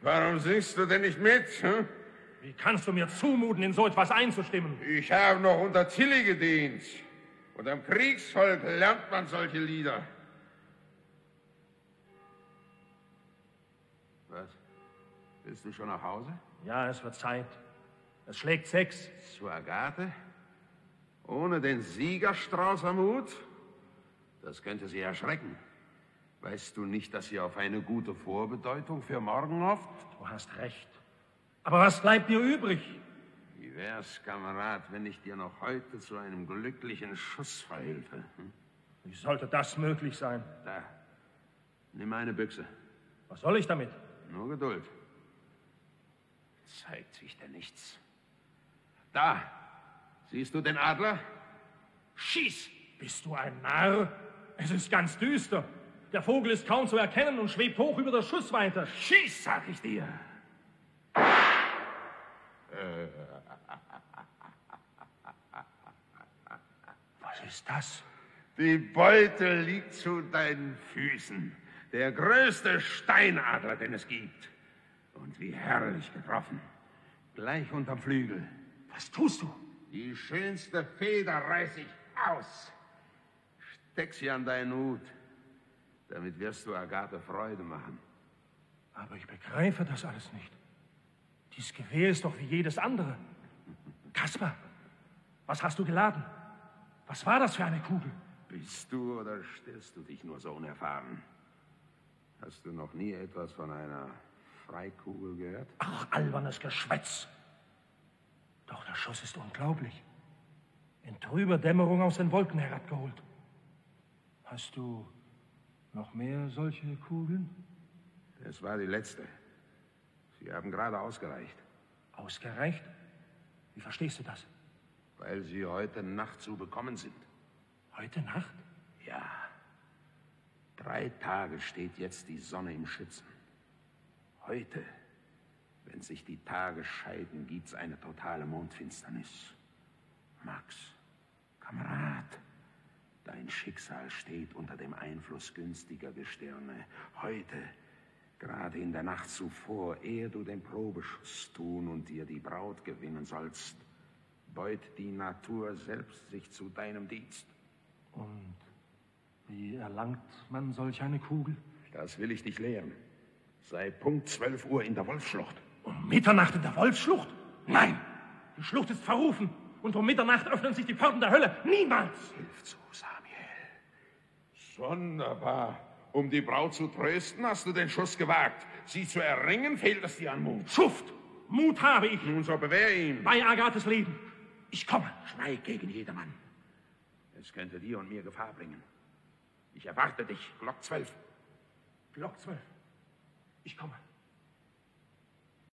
Warum singst du denn nicht mit? Hm? Wie kannst du mir zumuten, in so etwas einzustimmen? Ich habe noch unter Tilly gedient. Und am Kriegsvolk lernt man solche Lieder. Was? Bist du schon nach Hause? Ja, es wird Zeit. Es schlägt 6. Zu Agathe? Ohne den Siegerstrauß am Hut? Das könnte sie erschrecken. Weißt du nicht, dass sie auf eine gute Vorbedeutung für morgen hofft? Du hast recht. Aber was bleibt dir übrig? Wie wär's, Kamerad, wenn ich dir noch heute zu einem glücklichen Schuss verhelfe? Hm? Wie sollte das möglich sein? Da, nimm eine Büchse. Was soll ich damit? Nur Geduld. Zeigt sich denn nichts. Da, siehst du den Adler? Schieß! Bist du ein Narr? Es ist ganz düster. Der Vogel ist kaum zu erkennen und schwebt hoch über der Schussweite. Schieß, sag ich dir! Was ist das? Die Beute liegt zu deinen Füßen. Der größte Steinadler, den es gibt. Und wie herrlich getroffen. Gleich unterm Flügel. Was tust du? Die schönste Feder reiß ich aus. Steck sie an deinen Hut. Damit wirst du Agathe Freude machen. Aber ich begreife das alles nicht. Dies Gewehr ist doch wie jedes andere. Kaspar, was hast du geladen? Was war das für eine Kugel? Bist du oder stellst du dich nur so unerfahren? Hast du noch nie etwas von einer Freikugel gehört? Ach, albernes Geschwätz. Doch der Schuss ist unglaublich. In trüber Dämmerung aus den Wolken herabgeholt. Hast du noch mehr solche Kugeln? Es war die letzte. Sie haben gerade ausgereicht. Ausgereicht? Wie verstehst du das? Weil sie heute Nacht zu bekommen sind. Heute Nacht? Ja. 3 Tage steht jetzt die Sonne im Schützen. Heute, wenn sich die Tage scheiden, gibt's eine totale Mondfinsternis. Max, Kamerad, dein Schicksal steht unter dem Einfluss günstiger Gestirne. Heute, gerade in der Nacht zuvor, ehe du den Probeschuss tun und dir die Braut gewinnen sollst, beut die Natur selbst sich zu deinem Dienst. Und wie erlangt man solch eine Kugel? Das will ich dich lehren. Sei Punkt 12 Uhr in der Wolfsschlucht. Um Mitternacht in der Wolfsschlucht? Nein! Die Schlucht ist verrufen. Und um Mitternacht öffnen sich die Pforten der Hölle. Niemals! Hilf zu, Samuel. Sonderbar. Um die Braut zu trösten, hast du den Schuss gewagt. Sie zu erringen, fehlt es dir an Mut. Schuft! Mut habe ich. Nun so bewähr ihn. Bei Agathes Leben. Ich komme. Schweig gegen jedermann. Es könnte dir und mir Gefahr bringen. Ich erwarte dich. Glock 12. Glock 12. Ich komme.